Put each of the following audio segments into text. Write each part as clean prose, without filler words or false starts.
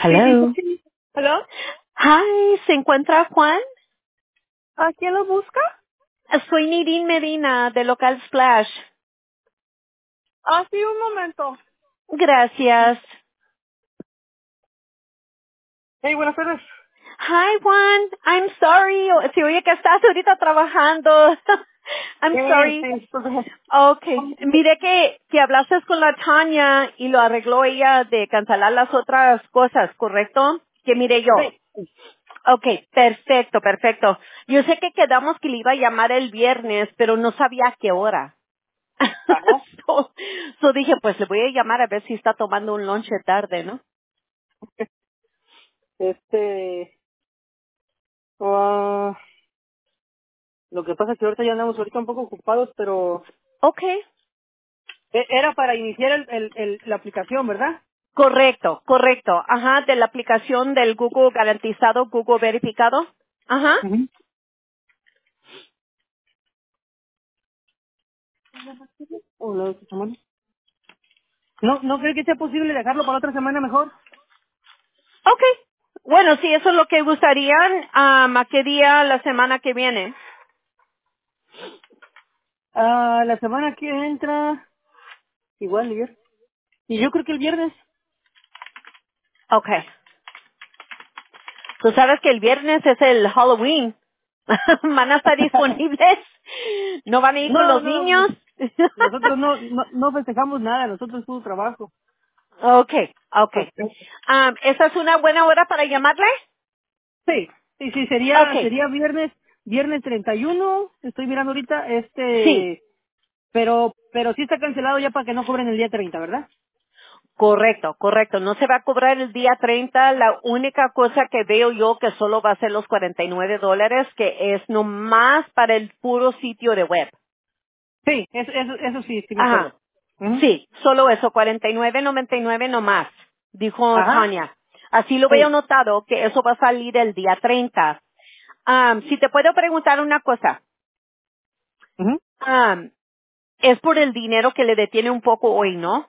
Sí, dijo Hello. sí. ¿Hello? Hi, ¿se encuentra Juan? ¿A quién lo busca? Soy Nidín Medina de Local Splash. Ah, sí, un momento. Gracias. Hey, buenas tardes. Hi Juan, I'm sorry. Se oye que estás ahorita trabajando. I'm sorry. Sí, disculpe. Okay. Mire que hablaste con la Tania y lo arregló ella de cancelar las otras cosas, ¿correcto? Que mire yo. Sí. Okay, perfecto, perfecto. Yo sé que quedamos que le iba a llamar el viernes, pero no sabía a qué hora. Ajá. so, so dije, pues le voy a llamar a ver si está tomando un lunch tarde, ¿no? Este, ah, lo que pasa es que ahorita ya andamos ahorita un poco ocupados, pero Okay. era para iniciar la aplicación, ¿verdad? Correcto, correcto. Ajá, de la aplicación del Google garantizado, Google verificado. Ajá. Ujú. Hola, ¿esta semana? No creo que sea posible dejarlo para otra semana mejor. Okay. Bueno, si eso es lo que gustarían, ¿a qué día la semana que viene? La semana que entra, igual, ayer. Y yo creo que el viernes. Okay. Tú sabes que el viernes es el Halloween. ¿Van a estar disponibles? ¿No van a ir con No, los no, niños? nosotros no festejamos nada, nosotros es puro trabajo. Okay, okay. Ok. ¿Esa es una buena hora para llamarle? Sí, sí, Okay, sería viernes 31. Estoy mirando ahorita, sí, pero sí está cancelado ya para que no cobren el día 30, ¿verdad? correcto, correcto. No se va a cobrar el día 30. La única cosa que veo yo que solo va a ser los $49, que es nomás para el puro sitio de web. Sí, eso sí, sí me Ajá, acuerdo. Ujú. sí, solo eso, 49.99 nomás, dijo Ajá, Tania. Así lo veo sí. notado que eso va a salir el día 30. Si te puedo preguntar una cosa, Ujú. am, es por el dinero que le detiene un poco hoy, ¿no?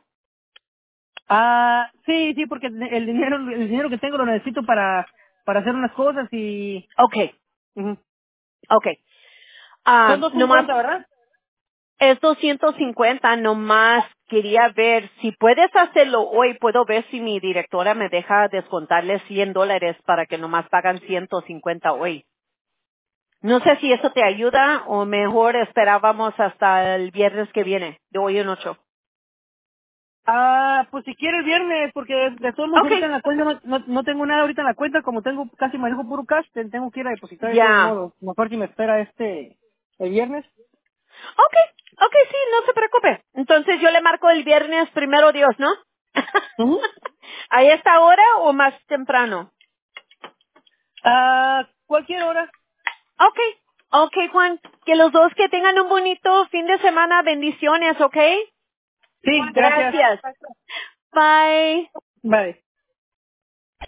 Sí, porque el dinero que tengo lo necesito para hacer unas cosas y... Okay, Ujú. okay. Son Nomás 250, ¿verdad? es 250, nomás quería ver si puedes hacerlo hoy, puedo ver si mi directora me deja descontarle $100 para que nomás pagan 150 hoy. No sé si eso te ayuda o mejor esperábamos hasta el viernes que viene, de hoy en 8. Pues si quiere el viernes, porque de todos modos ahorita Okay, en la cuenta no tengo nada ahorita en la cuenta, como tengo casi manejo puro cash, tengo que ir a depositar de todos ya. modos. Mejor si me espera el viernes. Okay, sí, no se preocupe. Entonces yo le marco el viernes primero Dios, ¿no? Ujú. ¿A esta hora o más temprano? Cualquier hora. Okay, Juan, que los dos que tengan un bonito fin de semana, bendiciones, ¿ok? Sí, gracias. Gracias. Bye. Vale.